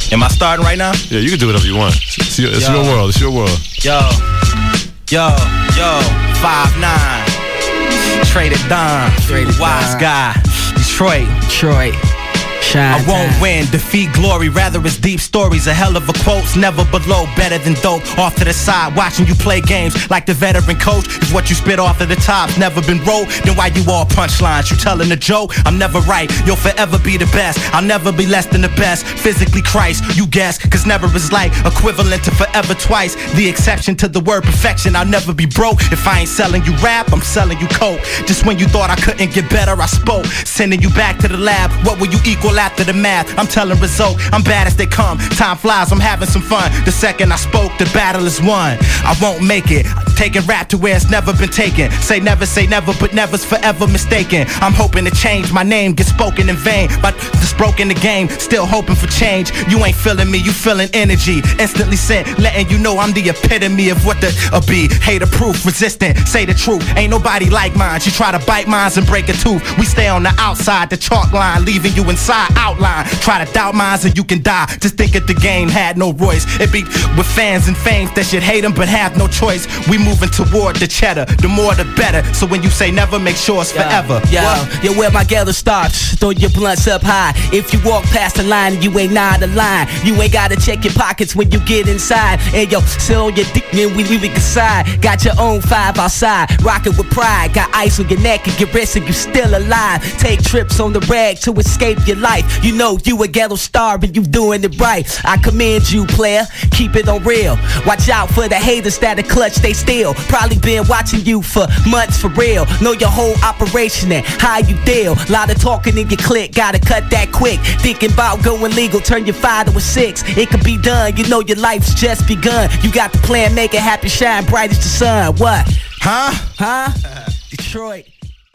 Am I starting right now? Yeah, you can do whatever you want. It's your world. It's your world. Yo, 5'9", Traded Don, Wise Guy, Detroit. I won't win, defeat glory, rather it's deep stories. A hell of a quotes, never below, better than dope. Off to the side, watching you play games like the veteran coach. If what you spit off of the top's never been wrote, then why you all punchlines? You telling a joke? I'm never right, you'll forever be the best. I'll never be less than the best. Physically Christ, you guess, cause never is like equivalent to forever twice. The exception to the word perfection, I'll never be broke. If I ain't selling you rap, I'm selling you coke. Just when you thought I couldn't get better, I spoke. Sending you back to the lab, what will you equal after the math? I'm telling result, I'm bad as they come. Time flies, I'm having some fun. The second I spoke, the battle is won. I won't make it, taking rap to where it's never been taken. Say never, but never's forever mistaken. I'm hoping to change, my name gets spoken in vain. But just broken the game, still hoping for change. You ain't feeling me, you feeling energy. Instantly sent, letting you know I'm the epitome of what the be. Hater proof, resistant, say the truth. Ain't nobody like mine. You try to bite mines and break a tooth. We stay on the outside, the chalk line, leaving you inside outline. Try to doubt mines and you can die. Just think if the game had no voice. It be with fans and fames that should hate them but have no choice. We moving toward the cheddar, the more the better. So when you say never, make sure it's forever. Yo, where my gather starts, throw your blunts up high. If you walk past the line and you ain't not a line, you ain't gotta check your pockets when you get inside. And yo, sit on your dick and we leave it aside. Got your own 5 outside, rockin' with pride. Got ice on your neck and get rest and you still alive. Take trips on the rag to escape your life. You know you a ghetto star and you doing it right. I commend you, player, keep it on real. Watch out for the haters that'll clutch they steal. Probably been watching you for months for real. Know your whole operation and how you deal. Lot of talking in your clique, gotta cut that quick. Thinking about going legal, turn your 5 to a 6. It could be done, you know your life's just begun. You got the plan, make it happen, shine bright as the sun. What? Huh? Detroit.